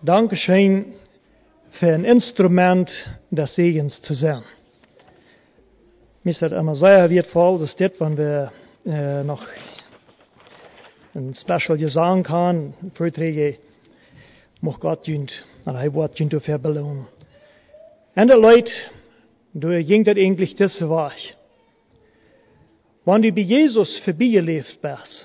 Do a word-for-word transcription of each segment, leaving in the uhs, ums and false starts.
Dankeschön für ein Instrument des Segens zu sein. Mir ist das immer sehr wertvoll, dass das, wenn wir äh, noch ein Special Gesang kann, Vorträge, mag Gott jünt, und er wird jünt dafür belohnen. Und die Leute, du ging das eigentlich das war. Wenn du bei Jesus vorbeigelebt bist,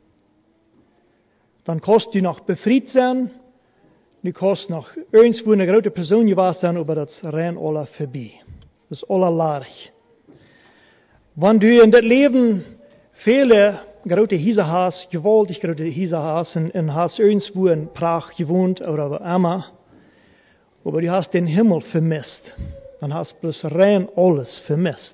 dann kannst du noch befreit sein, du kannst noch irgendwo eine große Person gewesen sein, aber das rennt alle vorbei. Das ist allerlei. Wenn du in das Leben viele große Häuser hast, gewaltig große Häuser hast, und, und hast irgendwo in Prag gewohnt oder wo immer, aber du hast den Himmel vermisst, dann hast du bloß rein alles vermisst.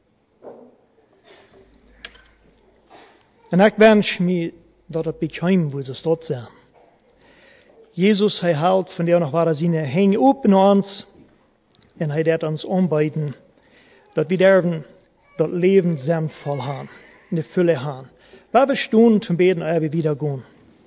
Und ich wünsche mir, dass das bekämen, wo sie dort sind. Jesus, er hält von der noch wahre Sinne, hängt up in uns, und er wird uns anbieten, dass wir dürfen das Leben sinnvoll haben, in der Fülle haben. Weil wir stehen zum Beten, ehe wir wieder gehen.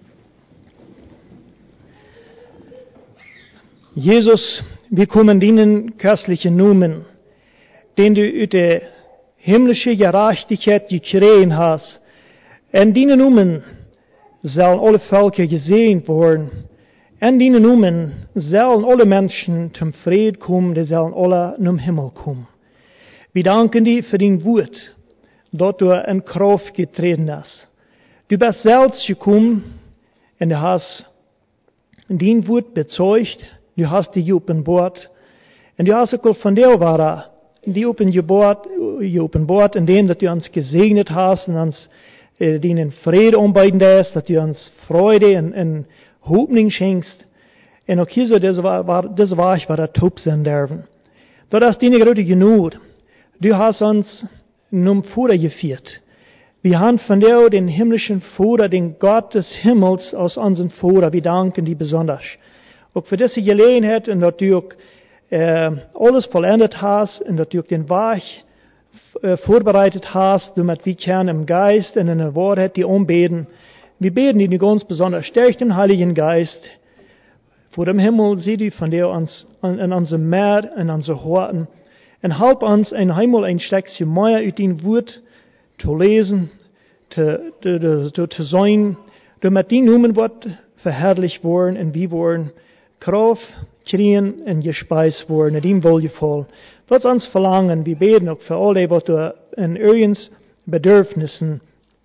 Jesus, wir kommen dienen köstlichen Namen, den du über die himmlische Gerechtigkeit gekriegt hast. Und diesen Namen sollen alle Völker gesehen werden. Und diesen Namen sollen alle Menschen zum Frieden kommen, die sollen alle zum Himmel kommen. Wir danken dir für dein Wort, dass du in Kraft getreten hast. Du bist selbst gekommen und du hast dein Wort bezeugt, du hast die offenbart und du hast auch von der Ware die offenbart, in dem, dass du uns gesegnet hast und uns äh, den Frieden anbieten lässt, dass du uns Freude und, und Hoffnung schenkst. Und auch hier so, das war, das war ich, war der Top sein dürfen. Das ist deine große Genut. Du hast uns nun Vater geführt. Wir haben von dir den himmlischen Vater, den Gott des Himmels aus unserem Vater. Wir danken dir besonders. Auch für diese Gelegenheit und dass du auch, äh, alles vollendet hast und dass du auch den Weg äh, vorbereitet hast, damit wir können im Geist und in der Wahrheit die anbeten. Wir beten dir ganz besonders. Stärk den Heiligen Geist. Vor dem Himmel sieh du von dir uns in unserem Meer, in unseren Horten. Und help uns einmal ein Stückchen mehr aus dein Wort zu lesen, zu, zu, zu, zu sein, damit die Namen wird verherrlicht worden und wir worden Kraft kriegen und gespeist worden, in dem wohlgevoll. Das uns verlangen, wir beten auch für alle, was du in irgends Bedürfnissen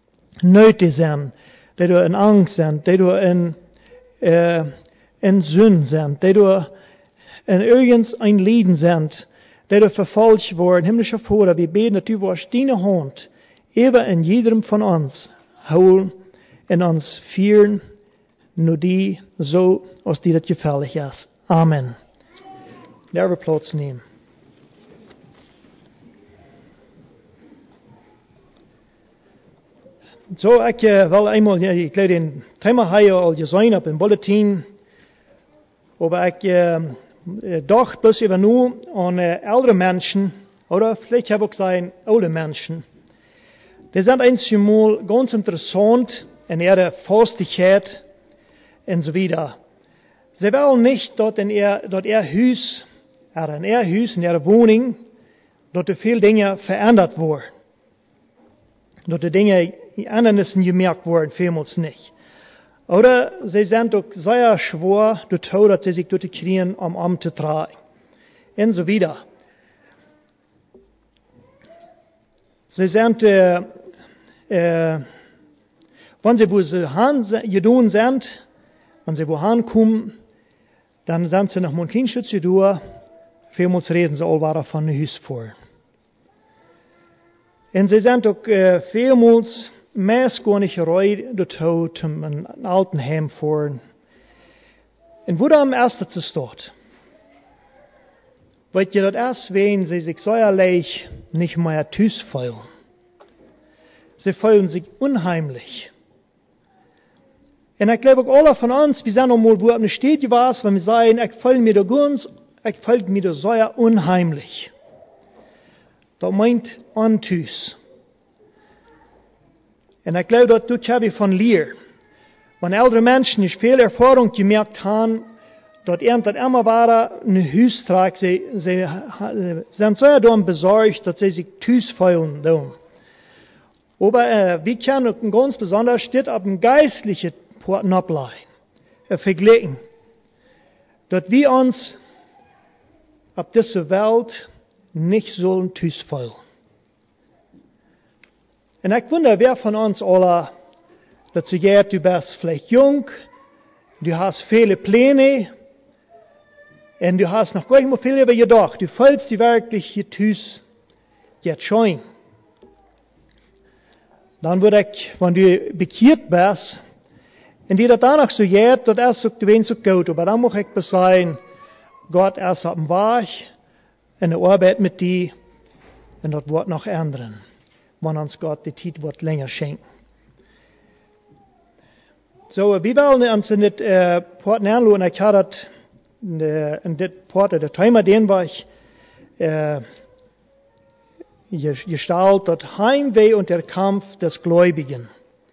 nötig sind, die du in Angst sind, die du in, äh, in Sünde sind, die du in irgends ein Leiden sind, die du verfolgt worden. Himmlischer Vater, wir beten, dass du wirst deine Hand eben in jedem von uns holen und uns führen, nur die so, als dir das gefällig ist. Amen. Der wir Platz nehmen. So, ich äh, will einmal, ja, ich glaube, den Thema hier al gesehen habe im Bulletin, aber ich äh, dachte bloß über nur an äh, ältere Menschen, oder vielleicht habe ich gesagt, alte Menschen. Die sind einmal ganz interessant in ihrer Festigkeit und so weiter. Sie wollen nicht, dass in ihr, dass ihr Haus, oder in ihr Haus, in ihrer Wohnung, dass viele Dinge verändert wurden. Dass die Dinge Ändernissen gemerkt wurden, vielmals nicht. Oder sie sind auch sehr schwer, dass sie sich dort kriegen, um Amt zu tragen. Und so weiter. Sie sind, äh, äh, wenn sie wo sie hin sind, wenn sie wohin kommen, dann sind sie nach einem kleinen Schutz durch, vielmals reden sie allweil von dem Haus vor. Und sie sind auch äh, vielmals meist gar nicht bereit, dazu zum ein Altenheim fahren. Und wo da am ersten zu steht, weil ihr das erst, wenn sie sich säuerlich nicht mehr tüß fühlen. Sie fühlen sich unheimlich. Und ich glaube auch alle von uns, wir sind noch mal wo auf einer Städte was, wenn wir sagen, ich fühle mir da ganz, ich fühle mir da sehr unheimlich. Das meint antüß. Und ich glaube, dass du habe von Lehr. Wenn ältere Menschen nicht viel Erfahrung gemerkt haben, dat er dat immer war een huis tragt, sie, sie sind so darum besorgt, dass sie sich Tüß fühlen doen. Aber äh, wir können ganz besonders steht auf dem geistlichen Porten ableiten, äh, vergleichen, dass wir uns auf dieser Welt nicht sollen Tüß fühlen. Und ich wundere, wer von uns alle, dass du jetzt, du bist vielleicht jung, du hast viele Pläne, und du hast noch gar nicht mehr viel über gedacht. Du fühlst die wirkliche Tüß jetzt schon. Dann würde ich, wenn du bekehrt bist, und dir das danach so geht, dass es so gewinnt so gut. Aber dann muss ich sagen, Gott ist auf dem Weg, in der Arbeit mit dir, und das wird noch ändern, wenn uns Gott die Zeit wird länger schenken. So, wir wollen uns in das äh, Port anschauen. Ich habe das in das Port, der Thema, den war ich äh, gestaltet, das Heimweh und der Kampf des Gläubigen.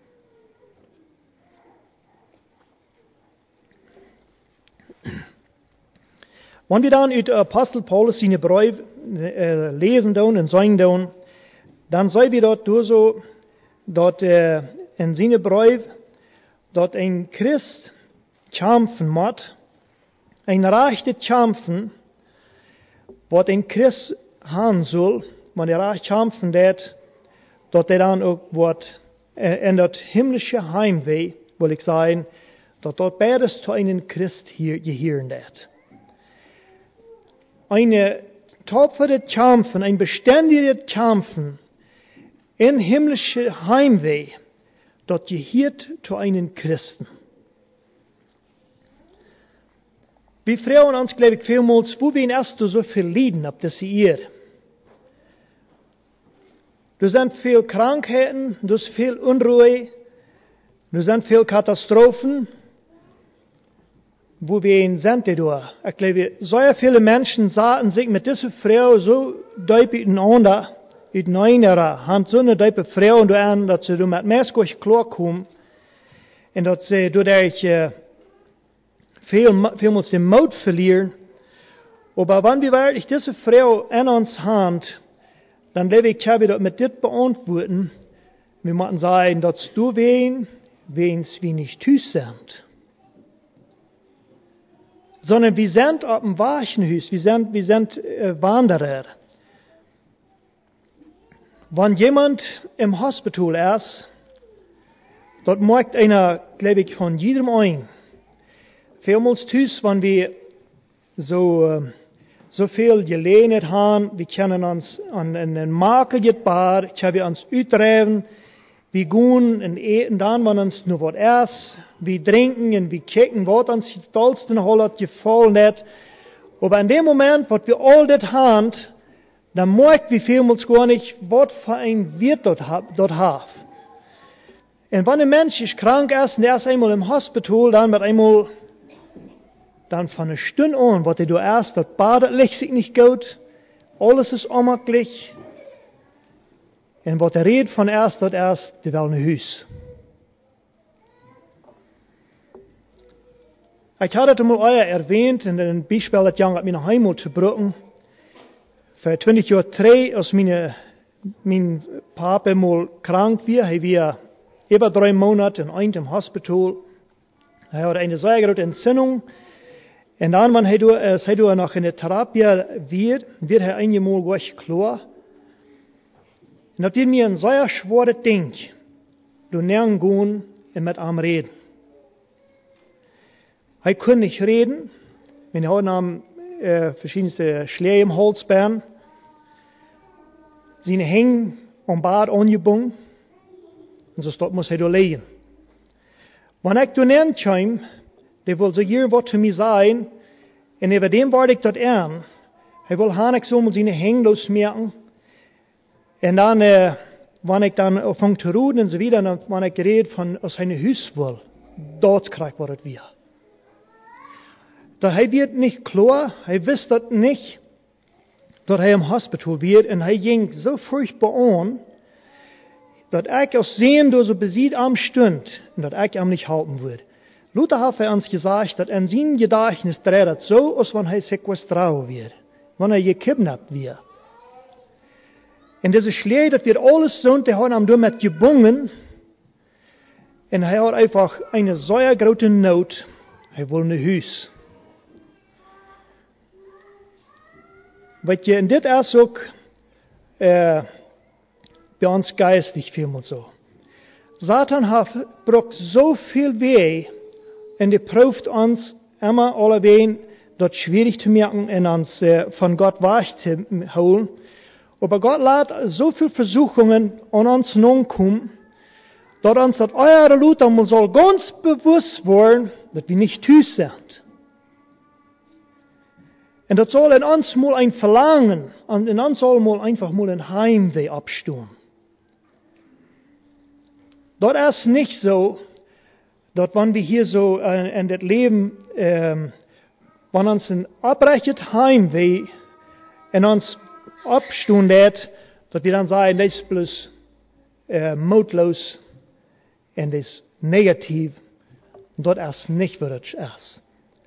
Wenn wir dann über Apostel Paulus seine Briefe äh, lesen und singen, dann sehen wir dort so, dass äh, in seinen Briefen, dass ein Christ kämpfen muss, ein rechte kämpfen, was ein Christ haben soll, wenn er recht kämpfen wird, dass er dann auch wird, äh, in das himmlische Heimweh, will ich sagen, dass dort beides zu einem Christ hier gehören wird. Eine tapfere Kämpfen, ein beständiges Kämpfen in himmlische Heimweh, das gehört zu einem Christen. Wir fragen uns, glaube ich, vielmals, wo wir erst so viel leiden ab das hier. Du sind viel Krankheiten, du ist viel Unruhe, du sind viel Katastrophen, wo wir in sind, da. Ich glaube, so viele Menschen sahen sich mit dieser Frau so deutlich miteinander, in einer Hand so eine deutliche Frau und an, dass sie mit Mäßig klarkommen, und dass sie dadurch äh, viel, vielmals den Mut verlieren. Aber wenn wir wirklich diese Frau in uns haben, dann lebe ich, habe ich das mit dir beantworten. Wir müssen sagen, dass du wen, wen's wir nicht tüß sind. Sondern wir sind auf dem Wachenhus, wir sind, wir sind äh, Wanderer. Wenn jemand im Hospital ist, dort merkt einer, glaube ich, von jedem ein. Vielmals tüß, wenn wir so, so viel gelernt haben, wir können uns an einen Makel gebar, können wir uns utreiben, wir gehen und eten dann, wenn uns nur was ist, wir trinken und wir kicken, was uns die tollsten Holland gefallen hat. Aber in dem Moment, wo wir all das haben, dann merkt wir vielmals gar nicht, was für ein Wirt dort, dort hat. Und wenn ein Mensch ist krank ist und er ist einmal im Hospital, dann wird einmal, dann von einer Stunde an, was er da ist, das badet liegt sich nicht gut, alles ist unmöglich. Und was er redet von erst, dort erst, die will ein Haus. Ich hatte das mal euer erwähnt, in einem Beispiel, das Jan hat mir nach Heimat zu bringen. Vor zwanzig Jahren drei, als meine, mein Papa mal krank war, er war über drei Monate in einem Hospital. Er hatte eine sehr große Entzündung. Und dann, wenn er, äh, er noch in der Therapie wird, wird er einmal gleich klar. Und das wird mir ein sehr schweres Ding. Du nirgends gehen und mit ihm reden. Er konnte nicht reden. Wir hatten äh, verschiedenste Schläge im Holzbein. Seine Hänge am Bad angebunden. Und so dort muss er da liegen. Wenn ich da nirgends komme, der will so irgendwas zu mir sagen, und über dem warte ich dort an. Er will haben ich so mal seine Hänge losmerken. Und dann, äh, wenn ich dann anfange zu reden und so wieder, dann, wenn ich rede von, aus seinem Haus will, dort kriegt was wir. Da er wird nicht klar, er wisst das nicht, dass er im Hospital wird, und er ging so furchtbar an, dass ich aus sehen, dass er besieht am Stund, und dass ich ihm nicht halten würde. Luther hat für uns gesagt, dass in seinem Gedächtnis dreht so, als wenn er sequestrado wird, wenn er gekidnappt wird. Und das ist schlecht, dass wir alles so, die haben ihm damit gebunden, und er hat einfach eine sehr große Not, er will ein Haus. Weil je, und das ist auch äh, bei uns geistig vielmal so. Satan hat braucht so viel weh, und er prüft uns immer alle wehen, das schwierig zu merken und uns äh, von Gott weich zu holen. Aber Gott lässt so viele Versuchungen an uns nun kommen, dass uns das eure Luther mal soll ganz bewusst werden, dass wir nicht tüß sind. Und das soll in uns mal ein Verlangen, und in uns soll mal einfach mal ein Heimweh abstehen. Das ist nicht so, dass wenn wir hier so äh, in das Leben, äh, wenn uns ein abrechnet Heimweh in uns abstehen wird, dass wir dann sagen, das ist bloß äh, mutlos und das ist negativ. Und das ist nicht, was es ist.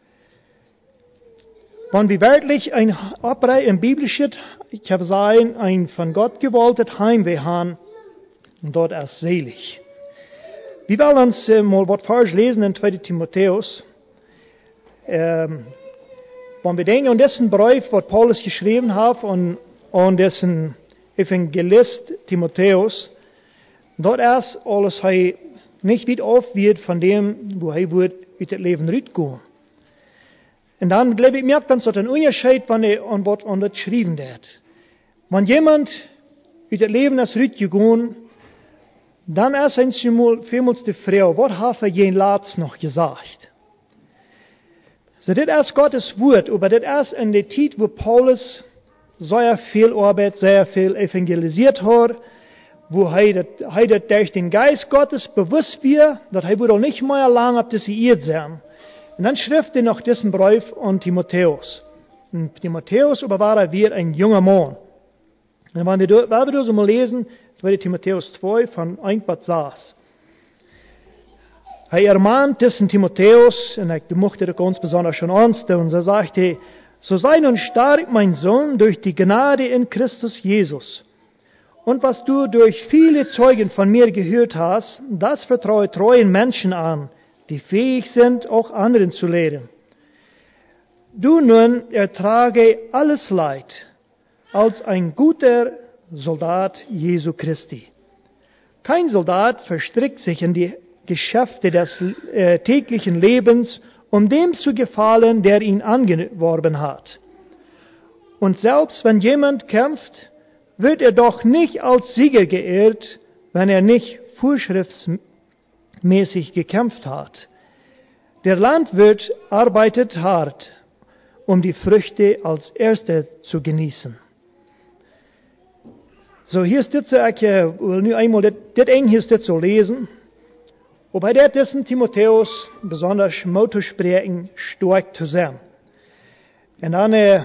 Wenn wir wirklich ein Abrei im Bibelischen, ich habe gesagt, ein von Gott gewolltes Heimweh haben, und dort ist selig. Wir wollen uns äh, mal was falsch lesen in zweiten Timotheus. Ähm, wenn wir denken an diesen Brief, was Paulus geschrieben hat, und an dessen Evangelist Timotheus, dort ist alles er nicht weit auf wird von dem, wo er wird mit dem Leben rübergehen. Und dann, glaube ich, merkt man, dass ein Unterschied, wenn er an was an das geschrieben wird. Wenn jemand mit dem Leben ist rübergegangen, dann ist ein vielmals die Frau, was hat er jen Latz noch gesagt? So, das ist Gottes Wort, aber das ist in der Zeit, wo Paulus sehr viel Arbeit, sehr viel evangelisiert hat, wo er das durch den Geist Gottes bewusst wird, dass er wohl nicht mehr lang ab das Eid sein. Und dann schrift er noch diesen Brief an Timotheus. Und Timotheus aber war er wie ein junger Mann. Und wenn wir, wenn wir das mal lesen, zweiten Timotheus zwei von eins bis sechs. Er ermahnt diesen Timotheus, und ich mochte das ganz besonders schon ernst, und er sagte, so sei nun stark, mein Sohn, durch die Gnade in Christus Jesus. Und was du durch viele Zeugen von mir gehört hast, das vertraue treuen Menschen an, die fähig sind, auch anderen zu lehren. Du nun ertrage alles Leid als ein guter Soldat Jesu Christi. Kein Soldat verstrickt sich in die Geschäfte des äh, täglichen Lebens, um dem zu gefallen, der ihn angeworben hat. Und selbst wenn jemand kämpft, wird er doch nicht als Sieger geehrt, wenn er nicht vorschriftsmäßig gekämpft hat. Der Landwirt arbeitet hart, um die Früchte als Erster zu genießen. So, hier ist das, ich will nur einmal das, das eng hier ist das so lesen. Und bei der dessen Timotheus besonders Motto sprechen, stark zu sein. Und dann, äh,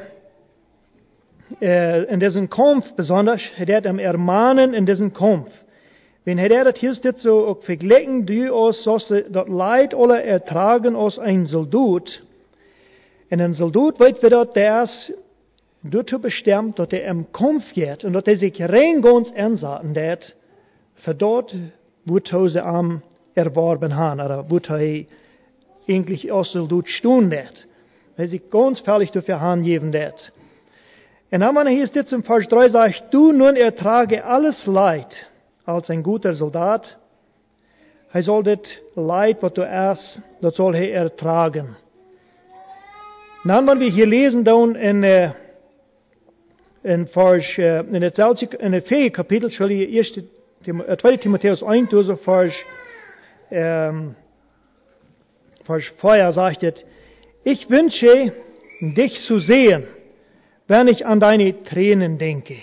in diesem Kampf besonders, hat er ihm ermahnen in diesem Kampf. Wenn er das hier ist so auch verglichen, du aus, sollst du das Leid alle ertragen als ein Soldat. Und ein Soldat, weiß wir dort, der ist dazu bestimmt, dass er im Kampf geht und dass er sich rein ganz einsetzen wird, für dort, wo er sie am erworben haben, oder wo er eigentlich als Soldat stehen wird. Er sich ganz völlig dafür hingeben wird. Und dann hier ist jetzt im Vers drei, sagt, du nun ertrage alles Leid als ein guter Soldat. Er soll das Leid, was du erst, das soll er ertragen. Dann, wenn wir hier lesen, dann in, äh, in Vers, äh, in der in der vier Kapitel, Entschuldige, zweiten Timotheus eins, also Vers, ähm, Vers vier sagt es, ich wünsche, dich zu sehen, wenn ich an deine Tränen denke.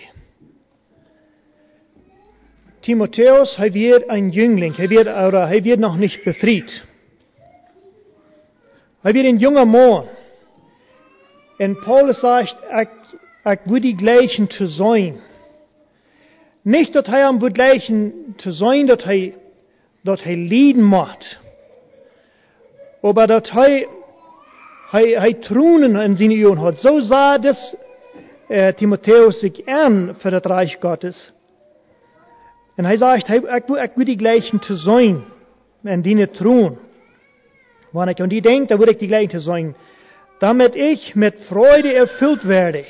Timotheus, er wird ein Jüngling, er wird, oder er wird noch nicht befreit. Er wird ein junger Mann. Und Paulus sagt, ich, ich will die Gleichen zu sein. Nicht, dass er am Gleichen zu sein, dass er, dass er leiden macht. aber dass er, er, er Tronen in seine Augen hat. So sah das äh, Timotheus sich an für das Reich Gottes. Und er sagt, ich, ich, ich will die gleichen zu sein, in die Thron. Und ich denke, da würde ich die gleichen sein, damit ich mit Freude erfüllt werde.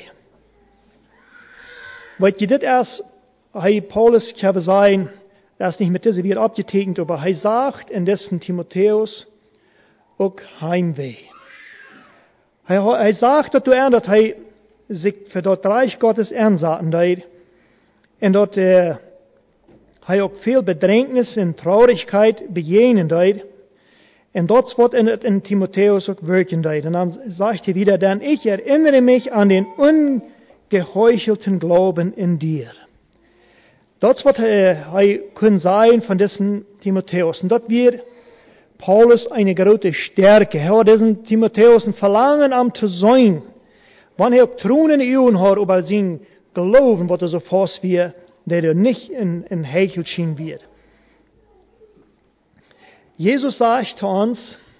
Weil je das erst, hey, Paulus, ich habe sein, das ist nicht mit dieser wird abgetekent, aber er sagt in dessen Timotheus auch Heimweh. Er, er sagt, dass du er, dass er sich für das Reich Gottes ernsaten hat, und dass er, er auch viel Bedrängnis und Traurigkeit begegnen hat, und dort wird in, in Timotheus auch wirken hat. Und dann sagt er wieder, denn ich erinnere mich an den ungeheuchelten Glauben in dir. Das wird er können sein von diesem Timotheus. Und dort wird Paulus eine große Stärke. Er hat diesen Timotheus ein Verlangen am zu sein. Wenn er auch Thronen in Augen hat, über sein Glauben, wird er so fast wie, der er nicht in, in Hechel schien wird. Jesus sagt zu uns,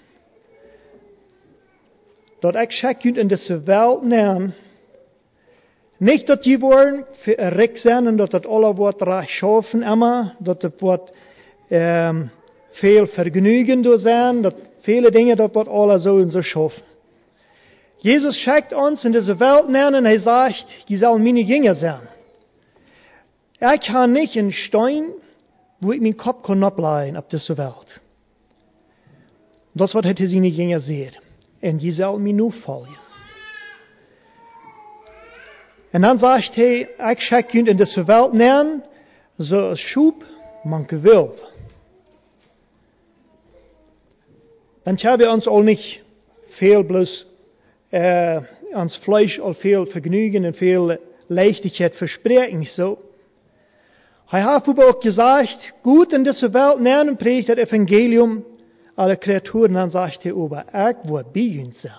dass ich schicke in diese Welt nähern, nicht, dass die wollen für reich sein und dass das alle wird reich schaffen immer, dass das wird ähm, viel Vergnügen da sein, dass viele Dinge, das wird alle so und so schaffen. Jesus schickt uns in diese Welt nähern und er sagt, die sollen meine Jünger sein. Er kann nicht ein Stein, wo ich meinen Kopf kann ableihen auf diese Welt. Das, was hätte sie nicht Jünger sehen. Und die sollen mir nur folgen. Und dann sagt er, ich schicke ihn in diese Welt nähern, so als Schub, manche will. Dann haben wir uns auch nicht viel bloß, äh, ans Fleisch auch viel Vergnügen und viel Leichtigkeit versprechen, so. Er hat aber auch gesagt, gut in diese Welt nähern und predigt das Evangelium alle Kreaturen, dann sagt er aber, ich will bei uns sein.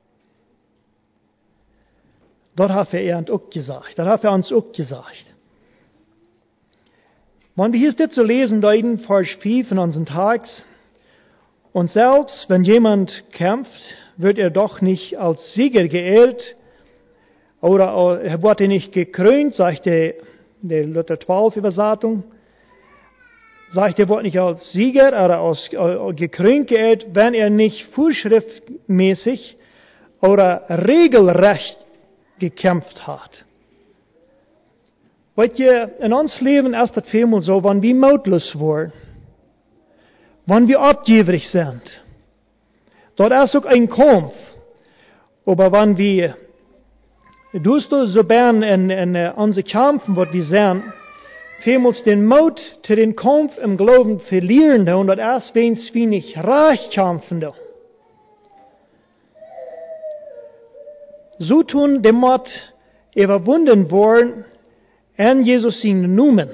Das hat er uns auch gesagt. Das hat er uns auch gesagt. Wenn wir hier das so lesen, da in Vers fünf in unseren Tags, und selbst wenn jemand kämpft, wird er doch nicht als Sieger geehrt, oder er wird er nicht gekrönt, sagt der, der Luther zwölf Übersetzung, sagt er wird nicht als Sieger oder als äh, gekrönt geehrt, wenn er nicht vorschriftmäßig oder regelrecht gekämpft hat. Weißt ihr, in uns Leben ist das vielmal so, wenn wir mutlos waren, wenn wir abgierig sind. Dort ist auch ein Kampf. Aber wenn wir, du so bern in, in unsere Kämpfen, was wir sehen, vielmals den Mut zu den Kampf im Glauben verlieren, und das ist, wenn wir nicht reich kämpfen. So tun dem Mut überwunden worden, in Jesus in Namen.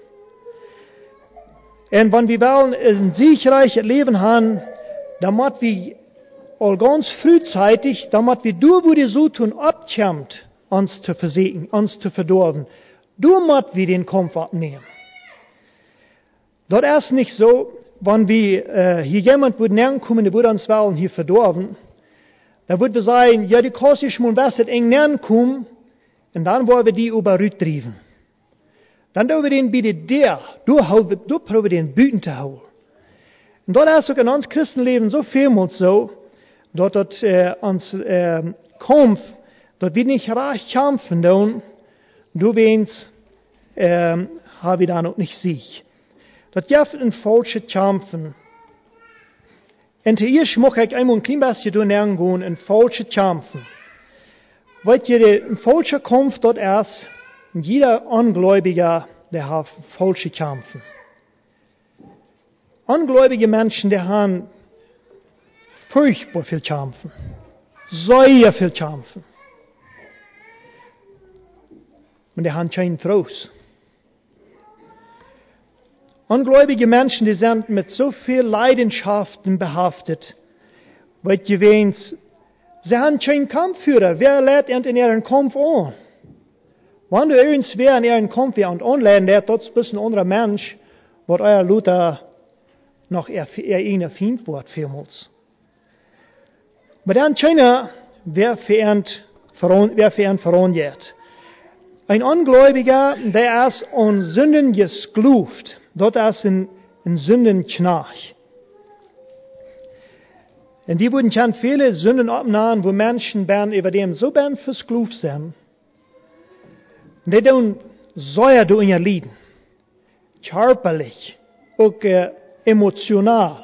Und wenn wir wollen ein siegreiches Leben haben, dann müssen wir all ganz frühzeitig, damit wir durch, wo die so tun, abkämpft, uns zu versägen, uns zu verdorben. Du musst wir den Kampf abnehmen. Das ist nicht so, wenn wir äh, hier jemand würde näher kommen, der würde uns wollen hier verdorben, da würde wir sagen, ja, die kannst ich mal besser eng näher kommen, und dann wollen wir die überrüttrieben. Dann dürfen wir den bitte der, du, du probier den Büten zu holen. Und dort ist auch in uns Christenleben so vielmals so, dort, dort äh, uns äh, Kampf, dort wir nicht reich kämpfen, dann, du wennst, äh, habe ich da noch nicht Sieg. Dort gibt ein falsches Kämpfen. Und hier möchte ich einmal ein klein bisschen durchgehen, ein falsches Kämpfen. Weil ihr, ein falscher Kampf dort ist, jeder Ungläubiger, der hat falsche Kämpfen. Ungläubige Menschen, die haben furchtbar viel Kämpfen. Sehr viel Kämpfen. Und die haben keinen Trost. Ungläubige Menschen, die sind mit so viel Leidenschaften behaftet, weil ihr wen, sie haben keinen Kampfführer. Wer lädt in ihren Kampf an? Wenn du irgendwer in ihren Kampf anlädt, der das ist ein anderer Mensch, wird euer Luther noch eher, eher ihnen Feind wird, vielmals. Maar dan China, wer verant verandert. Ein Ungläubiger, der ist an Sünden geskluft, dort ist ein, ein Sündenknach. Und die würden schon viele Sünden abnehmen, wo Menschen werden über dem so werden verskluft sind. Und die tun säuer du in ihr Leben. Körperlich, auch äh, emotional.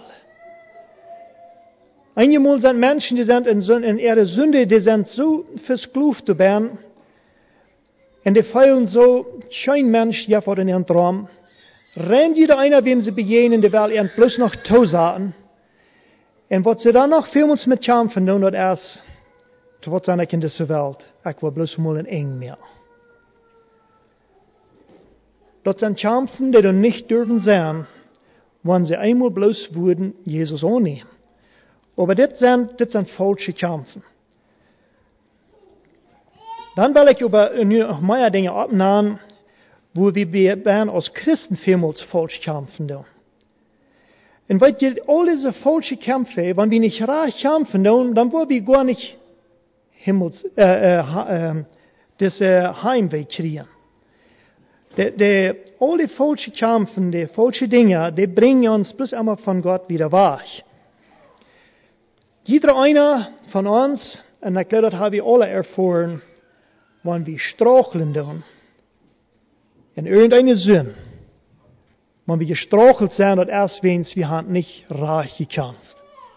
Einmal sind Menschen, die sind in, in ihrer Sünde, die sind so verskluft zu werden. Und die feilen so, kein Mensch, ja vor in ihren Traum. Rennt jeder einer, wem sie begegnen, die will ihren bloß noch tosaten. Und was sie dann noch für uns mit kämpfen, nun das erst, zu was seiner Kinder zur Welt, ich war bloß mal ein Eng mehr. Das sind Kämpfen, die dann nicht dürfen sein, wenn sie einmal bloß würden, Jesus annehmen. Aber das sind, das sind falsche Kämpfen. Dann will ich über noch mehr Dinge abnehmen, wo wir als Christen vielmals falsch kämpfen. Da. Und weil ihr all diese falschen Kämpfe, wenn wir nicht recht kämpfen, dann wollen wir gar nicht Himmels, äh, äh, äh, das äh, Heimweg kriegen. Die, die, all die falschen Kämpfen, die falschen Dinge, die bringen uns bloß einmal von Gott wieder weg. Jeder einer von uns, und ich glaube, das haben wir alle erfahren, wenn wir straucheln tun, in irgendeine Sünde, wenn wir gestrauchelt sind, und erst wenigstens wir haben nicht reich gekämpft.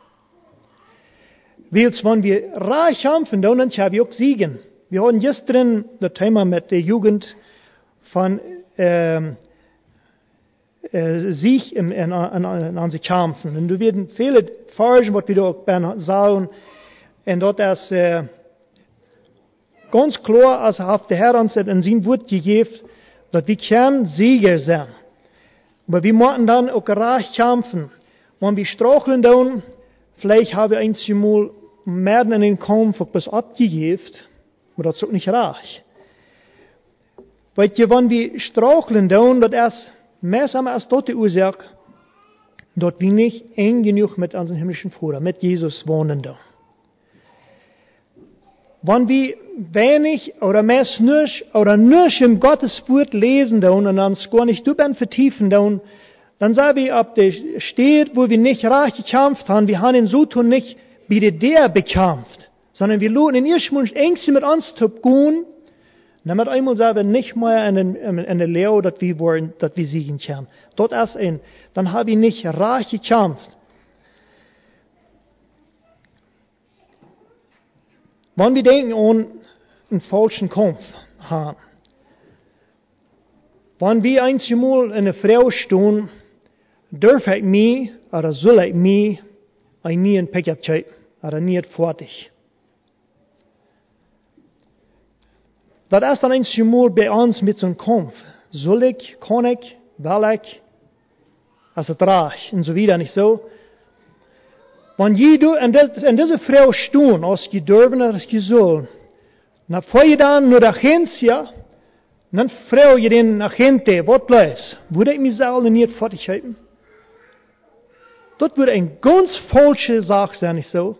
Weil wenn wir reich kämpfen, dann haben wir auch Siegen. Wir hatten gestern das Thema mit der Jugend von ähm, äh, Sieg in, in, in, in unsere Kämpfen. Und du werden viele Forschen, was wir da auch sagen, und dort ist äh, ganz klar, als hat der Herr uns in sein Wort gegeben, dass wir kein Sieger sind. Aber wir müssen dann auch recht kämpfen. Wenn wir straucheln dann, vielleicht haben wir ein Mal mehr in den Kampf etwas abgegeben, aber das ist auch nicht recht. Weil wenn wir straucheln dann, das ist meistens als dort die Ursache, dass wir nicht eng genug mit unserem himmlischen Vater, mit Jesus wohnen da. Wenn wir wenig oder meist nicht oder nicht im Gottes Wort lesen da und uns gar nicht drüber vertiefen da, dann sagen wir, ob der steht, wo wir nicht recht gekämpft haben, wir haben ihn so tun nicht wie der bekämpft, sondern wir lohnen in ersten Moment Ängste mit uns zu gehen, damit einmal sagen wir nicht mehr in, in, in der Lehre, dass wir wollen, dass wir siegen können. Dort erst ein, dann habe ich nicht recht gekämpft. Wenn wir denken an einen falschen Kampf haben, wenn wir einmal in eine Frau stehen, darf ich mich oder soll ich mich ein nie ein Pickup checken oder nie fertig. Das ist dann einmal bei uns mit so einem Kampf. Soll ich, kann ich, will ich, also trage und so wieder, nicht so. Wenn je in diese Frau stehen, als je dürfen, als je sollen, dann fahre je dann nur nach Hause, ja, dann frage je den nach Hause, was bleibt? Würde ich mich selber nicht fertig halten? Das würde eine ganz falsche Sache sein, nicht so?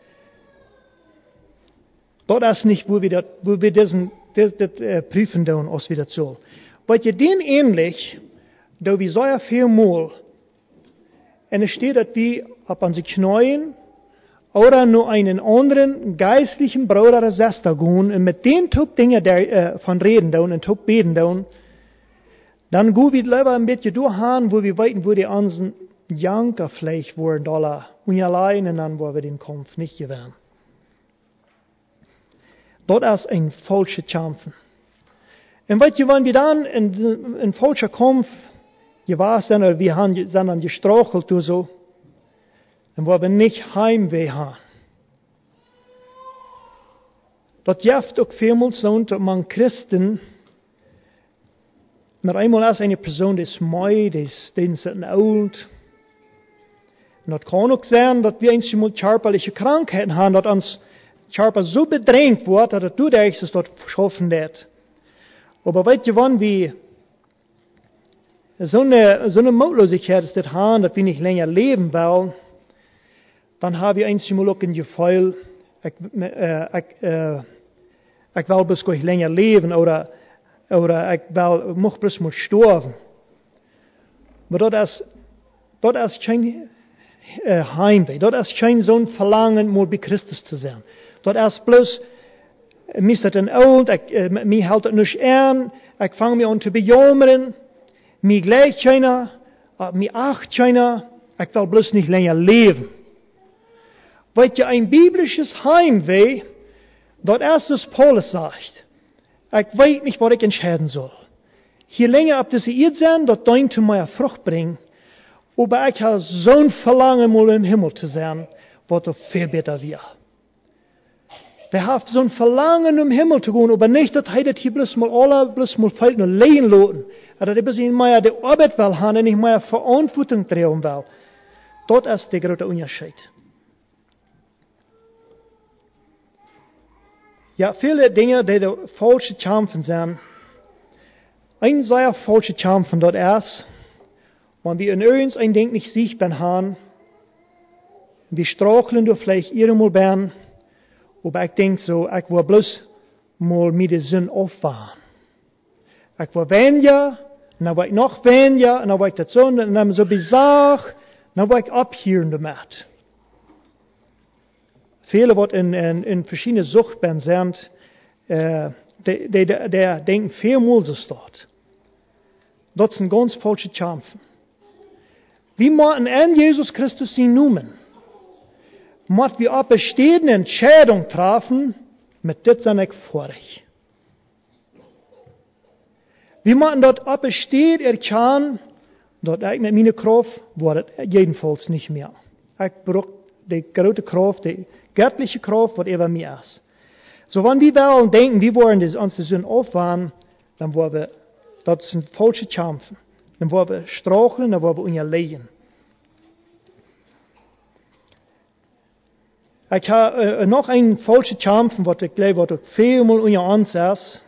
Das ist nicht, wo wir, das, wo wir diesen, das, das äh, prüfen tun, als wir das sollen. Weil je den ähnlich, da wir so viel mal, und es steht, dass wir auf unsere Knien oder nur einen anderen geistlichen Bruder oder Schwester gehen und mit den Typ Dingen der, äh, von reden tun und Typ beten tun, dann gehen wir lieber ein bisschen durchhauen, wo wir weiten, wo die anderen Janker vielleicht wurden, dollar, und allein, und dann, wo wir den Kampf nicht gewinnen. Das ist ein falscher Kämpfen. Und weißt du, wenn wir dann in ein falscher Kampf gewahr sind, oder wir haben, sind dann gestrauchelt oder so, dann wollen wir nicht Heimweh haben. Das hilft auch vielmals so, dass man Christen, mit einmal ist eine Person, die ist neu, die ist, die ist alt. Und das kann auch sein, dass wir einmal körperliche Krankheiten haben, dass uns Körper so bedrängt wird, dass du denkst, dass das schaffen wird. Aber weißt du, wann wir so eine, so eine Mutlosigkeit ist das haben, dass wir nicht länger leben wollen, dan habe ich einmal ook een gevoel, ik, uh, ik, uh, ik wil best gleich länger leven, oder, oder ik wil, mag best mal sterven. Maar dat is, dat is geen uh, heimwee, dat is geen zo'n verlangen, mal bij Christus te zijn. Dat is bloß, mij staat een oud, mij houdt het niet aan, ik vang me aan te bejammeren, mij gleicht keiner, mij acht keiner, ik wil bloß niet länger leven. Weet je, een biblisches Heimweh, dat is dus Paulus zegt. Ik weet niet wat ik entscheiden soll. Hier länger op deze Erde zijn, dat dein zu mir Frucht bringt. Aber ich habe zo'n verlangen, mal im Himmel zu sein, wat er viel besser wäre. Der hat zo'n verlangen, im Himmel zu gehen, aber nicht, dass er das hier bloß mal alle, bloß mal fällt nur lehen lassen. Oder dass er mehr die Arbeit will haben und nicht mehr Verantwortung tragen will. Das ist der große Unterschied. Ja, viele Dinge, die der falsche Kämpfen sind. Ein sehr falscher Kämpfen dort ist, wenn wir in uns ein Ding nicht sichtbar haben, wir straucheln durch vielleicht irgendwo werden, aber ich denke so, ich will bloß mal mit der Sinn aufwachen. Ich will weniger, und dann will ich noch weniger, und dann will ich das so, und dann so besagt, dann will ich abhören damit. Viele, die in, in, in verschiedenen Suchtbänden sind, äh, die, die, die, die denken vielmal so dort. Das sind ganz falsche Kämpfen. Wir müssen an Jesus Christus ihn nehmen. Müssen wir eine bestehende Entscheidung treffen, mit das sind ich vorig. Wir müssen dort eine besteht erkennen, dort ich mit meiner Kraft war das jedenfalls nicht mehr. Ich brauche die große Kraft, die göttliche Kraft, was über mir ist. So, wenn wir wollen denken, wir wollen das uns das aufwahren, dann wollen wir, das sind falsche Kämpfen. Dann wollen wir straucheln, dann wollen wir unterlegen. Ich habe äh, noch ein falsches Kämpfen, was ich glaube, was vielmal unter uns ist.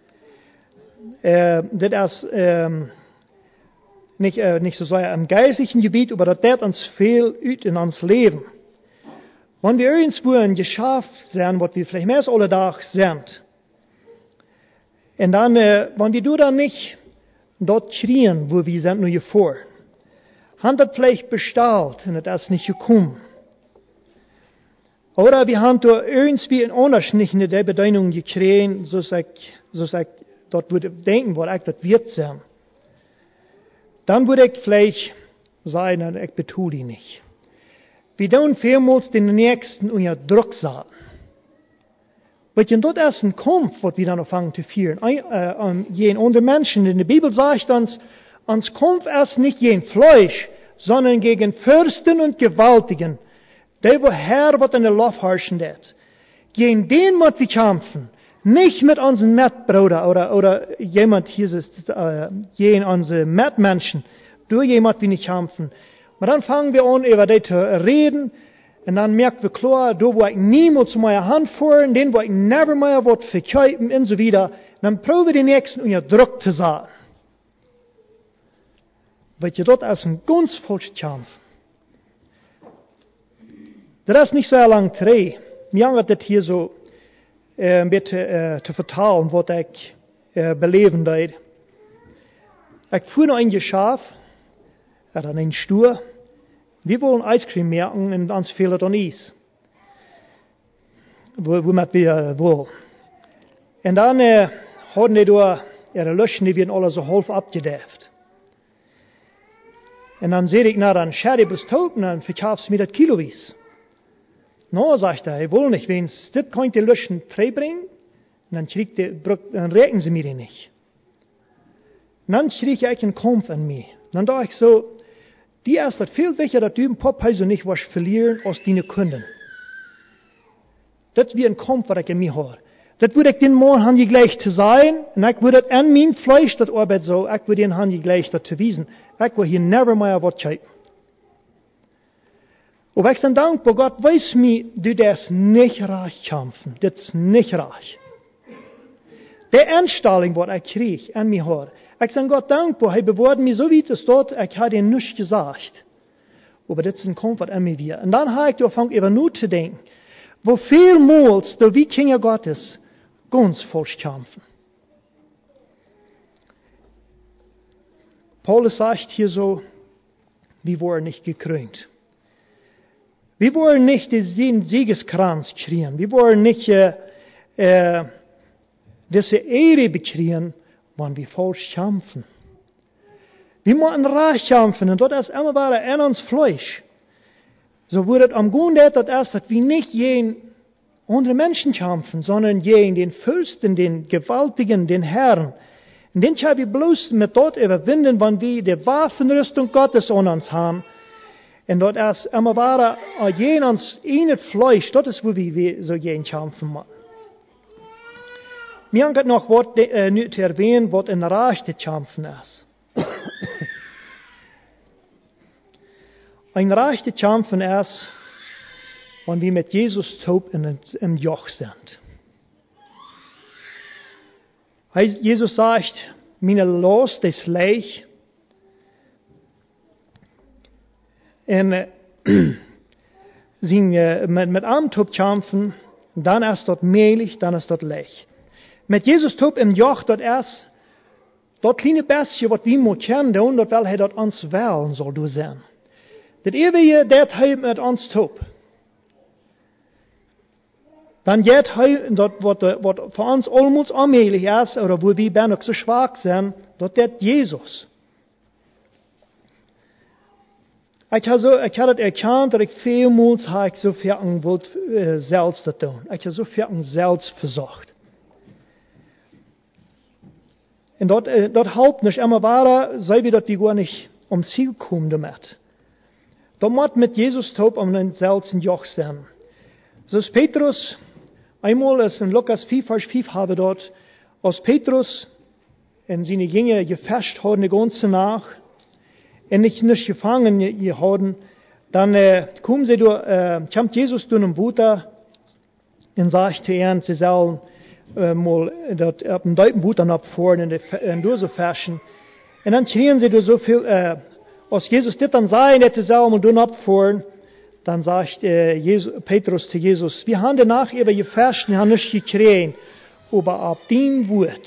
Äh, das ist ähm, nicht, äh, nicht so sehr im geistlichen Gebiet, aber das wird uns viel ut in uns Leben. Wenn wir irgendwo ein Geschäft sind, was wir vielleicht mehr als alle Tag sind, und dann, äh, wenn wir dann nicht dort schrien, wo wir sind, nur hier vor, haben das vielleicht bestellt und das ist nicht gekommen. Oder wir haben da irgendwie ein Unterschied in der Bedeutung gekriegt, so ich, so ich dort würde denken, was ich das wird sein. Dann würde ich vielleicht sagen, ich betue die nicht. Wir tun vielmals den Nächsten unter Druck setzen. Weil das ist ein Kampf, was wir dann anfangen zu führen. Ein, äh, jeden unter Menschen. In der Bibel sagt uns, uns Kampf ist nicht gegen Fleisch, sondern gegen Fürsten und Gewaltigen. Der, wo Herr, was in der Luft herrschen wird. Gegen den muss wir kämpfen. Nicht mit unseren Mitbrüdern oder, oder jemand hier ist, äh, gegen unsere Mitmenschen. Durch jemand wir nicht kämpfen. Aber dann fangen wir an, über die zu reden. Und dann merken wir klar, da wo ich niemals zu meiner Hand fahren, den wo ich never mehr was verkaufen und so wieder. Dann probieren wir den Nächsten unter Druck zu sein. Weil ihr dort als ein ganz falscher Kampf. Das ist nicht sehr lang dreh. Mir haben das hier so äh, ein bisschen äh, zu vertrauen, was ich äh, beleben werde. Ich fuhr noch ein Geschäft, oder einen Stuhl. Wir wollen Eiscreme merken und uns fehlt dann Eis. Wo, womit wir wollen. Und dann äh, hatten die da ihre Löschen, die werden alle so halb abgedäft. Und dann sehe ich, na dann schade ich bloß tot und dann verkaufst du mir das Kiloweise. No, sagt er, ich will nicht, wenn es das kann die Löschen freibringen, dann kriegt die, dann regen sie mir die nicht. Und dann krieg ich einen Kampf an mich. Dann dachte ich so, die ist das viel wichtiger, dass du im Popheise nicht was verlieren als deine Kunden. Das ist wie ein Kampf, was ich in mir habe. Das würde ich den Mann haben, gleich zu sein, und ich würde an mein Fleisch das Arbeit so, ich würde den haben, gleich das zu wiesen. Ich will hier never mehr was schreiben. Aber ich bin dankbar, Gott weiß mir, du darfst nicht reich kämpfen. Das ist nicht reich. Der Einstellung, was ich kriege, an mir habe, ich bin Gott dankbar, er bewahrt mich so wie es dort, ich habe ihn nicht gesagt. Aber das kommt was immer wieder. Und dann habe ich angefangen, über nur zu denken, wo vielmals, da wie Kinder Gottes, ganz falsch kämpfen. Paulus sagt hier so, wir wurden nicht gekrönt. Wir wollen nicht den Siegeskranz kriegen. Wir wollen nicht äh, äh, diese Ehre bekriegen, wenn wir falsch kämpfen. Wir müssen reich kämpfen und das ist immer wieder in uns Fleisch. So wird es am Grunde das erst, dass wir nicht gegen andere Menschen kämpfen, sondern gegen den Fürsten, den Gewaltigen, den Herrn. Und den können wir bloß mit dort überwinden, wenn wir die Waffenrüstung Gottes an uns haben. Und dort ist immer wieder gegen uns in das Fleisch, das ist, wo wir so gegen kämpfen müssen. Mir hat noch was äh, nicht zu erwähnen, was ein rechte Kämpfen ist. Ein rechte Kämpfen ist, wenn wir mit Jesus taub im Joch sind. Jesus sagt, meine Last ist leicht. Und äh, sie, äh, mit, mit einem taub kämpfen, dann ist dort mehlig, dann ist dort leicht. Mit Jesus taub im Joch, dort ist das kleine bisschen, was wir muss kennen, dort will er dort uns wählen, soll du sein. Das ewige, das hat mit uns taub. Dann geht er, dort, was für uns allmals allmählich ist, oder wo wir noch so schwach sind, dort geht Jesus. Ich habe so, ich habe das erkannt, dass ich vielmals habe ich so viel wollte, äh, selbst zu tun. Ich habe so viel selbst versucht. Und dort, äh, dort halbt nicht immer weiter, sei wir dort die gar nicht um Ziel kommen damit. Dort muss mit Jesus taub um den selbst in Joch sein. So ist Petrus, einmal ist in Lukas vier, Vers fünf habe dort, als Petrus in seine Jünger gefasst hat, die ganze Nacht, und nicht, nicht gefangen gehalten, dann äh, kommen sie durch, äh, kommt Jesus durch den Buter und sagt zu ihnen, sie sollen äh, mal dort auf dem deuten Buter abfahren und, und durch so fashion. Und dann schrien sie durch so viel, äh, als Jesus das dann sagt, dass sie sollen mal durch abfahren, dann sagt äh, Jesus, Petrus zu Jesus, wir haben danach über gefasst, wir haben nicht gekriegt, aber ab dem Wort.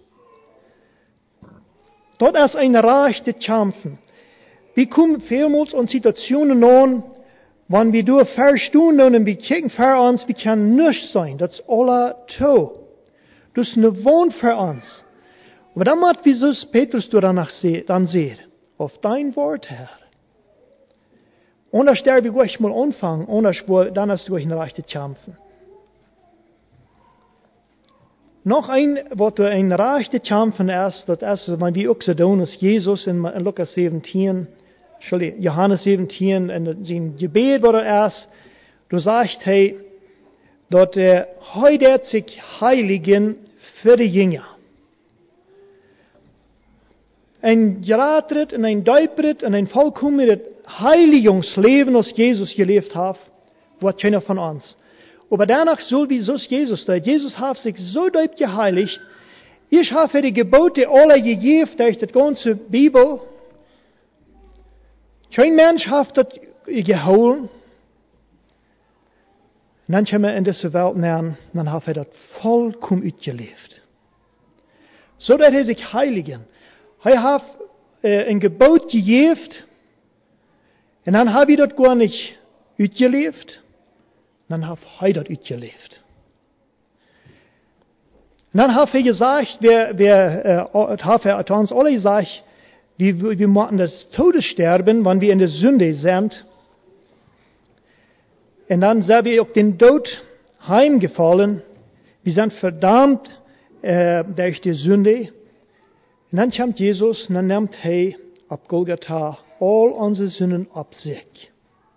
Dort ist ein rechte Kämpfen. Wir kommen vielmals an Situationen an, wenn wir durch verstehen und wir kicken für uns, wir können nicht sein. Das ist alle to. Das ist eine Wohn für uns. Aber dann macht wie Jesus Petrus danach dann sieht, auf dein Wort, Herr. Und da sterbe ich gleich mal anfangen, ohne Spur, dann hast du ein rechte Kämpfen. Noch ein, was ein rechte Kämpfen ist, das ist, wenn wir auch so tun, ist Jesus in Lukas siebzehn, Entschuldigung, Johannes siebzehn, in seinem Gebet, wo er ist, du sagst, hey, dort äh, heute sich heiligen für die Jünger. Ein Geratritt und ein Däupritt und ein vollkommenes Heiligungsleben, das Jesus gelebt hat, wird keiner von uns. Aber danach soll wie so Jesus da. Jesus hat sich so deut geheiligt. Ich habe die Gebote alle gegeben durch die ganze Bibel. Kein Mensch hat das geholt. Und dann kommen wir in diese Welt nähern, dann hat er das vollkommen ausgelebt. So dass er sich heiligen. Er hat äh, ein Gebot gegeben. Und dann habe ich das gar nicht ausgelebt. Dann hat er das ausgelebt. Und dann hat er gesagt, wir, wir, äh, hat er uns alle gesagt, wir, wir müssen das Todessterben, wenn wir in der Sünde sind. Und dann sind wir auch den Tod heimgefallen. Wir sind verdammt äh, durch die Sünde. Und dann kommt Jesus und dann nimmt er ab Golgatha all unsere Sünden ab sich.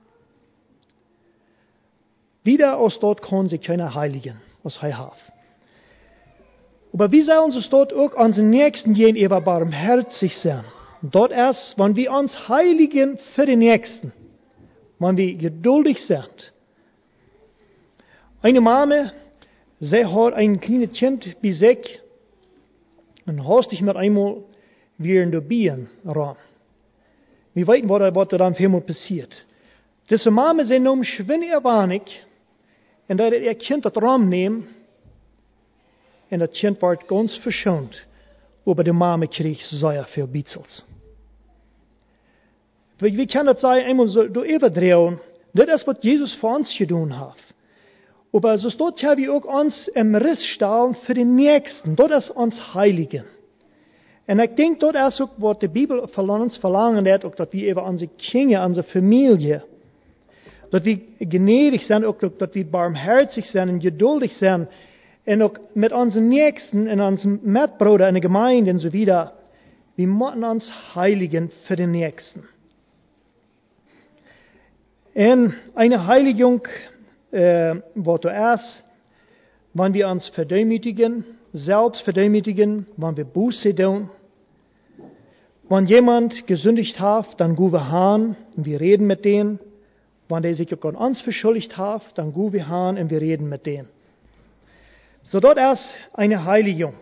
Wieder aus dort kann sich keiner heiligen, was er hat. Aber wir sollen uns dort auch unseren Nächsten gegenüber barmherzig sein. Und dort erst, wenn wir uns heiligen für den Nächsten, wenn wir geduldig sind. Eine Mama, sie hat ein kleines Kind bei sich und hast dich mit einmal wie in der Bien ran. Wir wissen, was da dann viermal passiert. Deze mama zijn om schwin erwanig en dat er kind dat raam neemt en dat kind wordt ganz verschoond. Aber die Mama kreeg sehr veel bietsels. Wie kan dat zijn, eenmaal zo door overdreven? Dat is wat Jezus voor ons gedaan heeft. Aber so steht ja wie auch uns im Riss stellen für den Nächsten. Das ist uns Heiligen. Und ich denke, das ist auch, was die Bibel von uns verlangen hat, auch, dass wir über unsere Kinder, unsere Familie, dass wir gnädig sind, auch, dass wir barmherzig sind und geduldig sind, und auch mit unseren Nächsten und unseren Mitbrüdern in der Gemeinde und so weiter. Wir müssen uns heiligen für den Nächsten. Und eine Heiligung, äh, was da ist, wenn wir uns verdemütigen, selbst verdemütigen, wenn wir Buße tun. Wenn jemand gesündigt hat, dann gehen wir hin und wir reden mit denen. Wenn der sich auch an uns verschuldigt hat, dann gehen wir hin und wir reden mit denen. So, das ist eine Heiligung.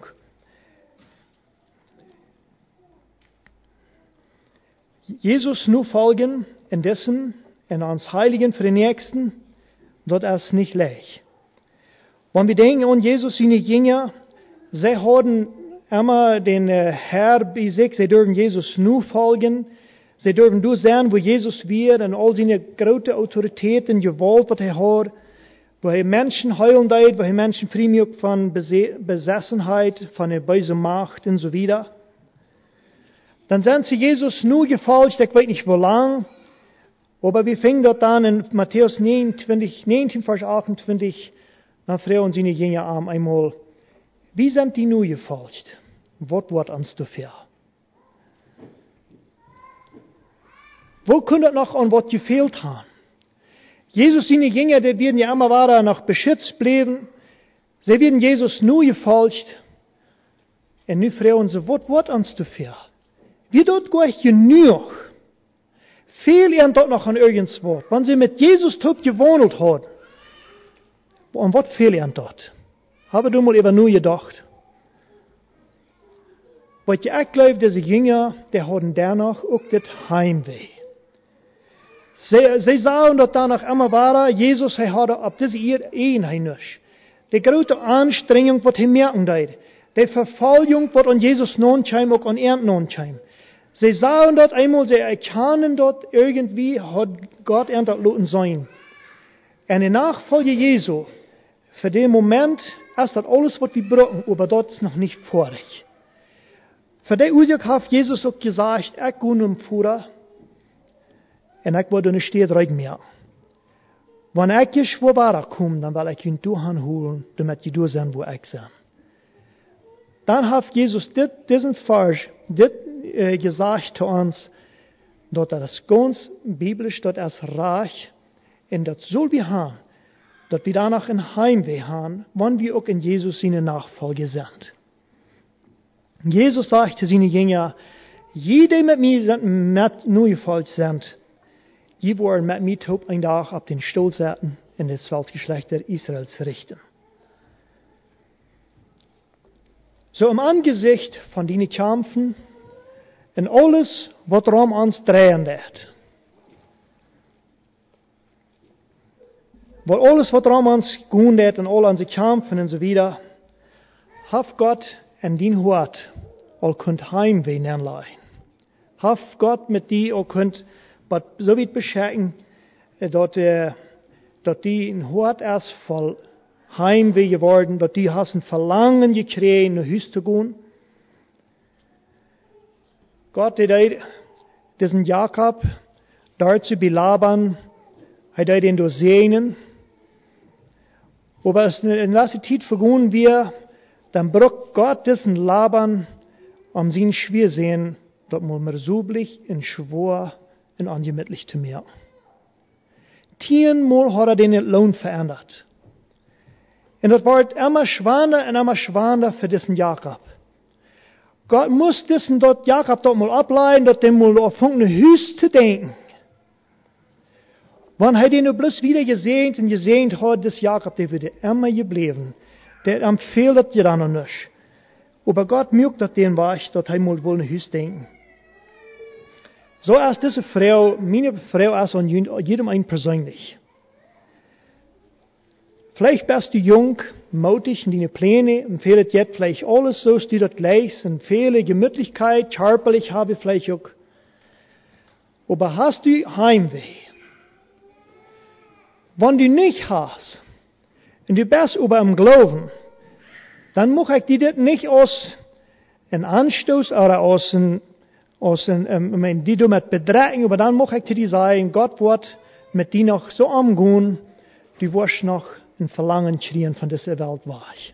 Jesus nur folgen in dessen, in uns heiligen für den Nächsten, das ist nicht leicht. Wenn wir denken an Jesus, seine Jünger, sie haben immer den Herr bei sich, sie dürfen Jesus nur folgen, sie dürfen nur sehen, wo Jesus wird und all seine große Autorität und Gewalt, was er hat, wo er Menschen heilen tut, wo er Menschen frei macht von Besessenheit, von der bösen Macht und so weiter. Dann sind sie Jesus nur gefolgt, ich weiß nicht wo lang, aber wir fingen dort an in Matthäus neunundzwanzig, neunzehn, Vers achtundzwanzig, dann fragen seine Jünger an einmal, wie sind die nur gefolgt? Was wird uns dafür? Wo könnte noch an was gefehlt haben? Jesus, seine Jünger, die werden ja immer weiter noch beschützt bleiben. Sie werden Jesus nur gefolgt. Und nu fragen sie, was wird uns dafür? Wie dort gleich genug? Fehlt ihnen dort noch an irgendwas? Wenn sie mit Jesus tot gewohnt haben, an was fehlt ihnen dort? Habe du mal über nur gedacht? Was ich auch glaube, diese Jünger, die haben danach auch das Heimweh. Sie, sie sahen dort danach immer weiter, Jesus, er hat ab diese Ehen nicht. Die große Anstrengung, was er merken dort. Die Verfolgung, was an Jesus nun kam, auch an Ernten nun kam. Sie sahen dort einmal, sie erkennen dort irgendwie, hat Gott er dort lassen sein. Eine Nachfolge Jesu, für den Moment ist das alles, was wir brauchen, aber dort ist noch nicht vorig. Für den Ursache hat Jesus auch gesagt, ich gehe nun Führer, und ich werde nicht stehen rein mehr. Wenn ich jetzt wo weiterkomme, dann will ich ihn durchholen, damit die durch sind, wo ich bin. Dann hat Jesus dit, diesen Vers dit, äh, gesagt zu uns, dass das ganz biblisch, dass das reich, und das soll wir haben, dass wir danach ein Heimweh haben, wenn wir auch in Jesus seine Nachfolger sind. Jesus sagte seine Jünger, jede mit mir sind mit neu gefolgt sind, die wollen mit mir top ein Tag auf den Stuhl setzen und das Volksgeschlecht Israels richten. So im Angesicht von den Kämpfen und alles, was darum uns drehen wird. Weil alles, was darum uns gehen wird und all unsere Kämpfen und so weiter, hat Gott in den Hort all könnt Heimweh nennen. Hat Gott mit die all könnt so weit beschenken, dass, äh, dass die in Hort erst voll Heimweh geworden, dass die hassen Verlangen gekriegt, nach Hause zu gehen. Gott hat diesen Jakob dazu belabern, hat er den durchsehnen. Aber es in letzter Zeit vergehen wir, dann braucht Gott diesen Labern, um sein Schwiersehen, dass man mir sublich und schwor und angemütlich zu mir. Tienmal hat er den Lohn verändert. Und das wird immer schwander und immer schwander für diesen Jakob. Gott muss diesen dort Jakob dort mal ableiten, dort dem mal auf ein Hüs zu denken. Wenn er den nur bloß wieder gesehen und gesehen hat, das Jakob, der würde immer geblieben. Der empfiehlt das dir dann noch nicht. Aber Gott mögt das den was, dass er mal wohl ein Hüs denken. So ist diese Frau, meine Frau ist an jedem ein persönlich. Vielleicht bist du jung, mutig in deine Pläne und fehlt jetzt vielleicht alles so, steht das gleich, und viele Gemütlichkeit, körperlich habe ich vielleicht auch. Aber hast du Heimweh? Wenn du nicht hast, und du bist über am Glauben, dann muss ich dir das nicht aus einem Anstoß oder aus einem, aus einem, ich meine, die du mit bedrängen, aber dann muss ich dir sagen, Gott wird mit dir noch so umgehen, du wirst noch ein Verlangen schreien von dieser Welt weg.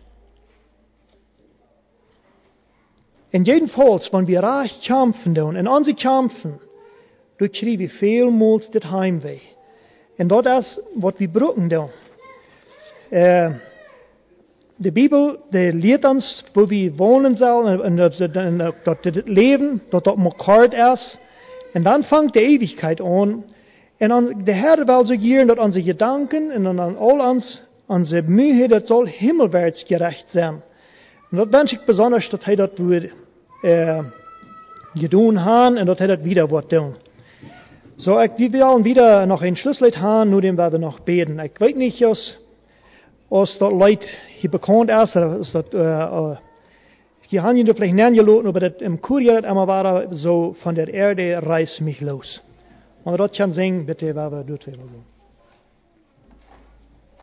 In jedenfalls, wenn wir recht kämpfen, und in unsere kämpfen, du kriegen wir vielmals das Heimweh. Und das ist, was wir brauchen. Äh, die Bibel, die lehrt uns, wo wir wohnen sollen, und das Leben, dass das markiert ist. Und dann fängt die Ewigkeit an. Und der Herr will so gern, dass unsere Gedanken und an all uns, unsere Mühe, das soll himmelwärts gerecht sein. Und das wünsche ich besonders, dass er das wird, äh, getan haben und dass er das wieder wird tun. So, ich, wir wollen wieder noch ein Schlusslied haben, nur den werden wir noch beten. Ich weiß nicht, was, was das Leid hier bekannt ist, oder ist das, äh, äh, die haben ihn vielleicht nennen gelassen, aber das im Kurier das einmal war so, von der Erde reißt mich los. Und das kann singen, bitte, weil wir dort werden.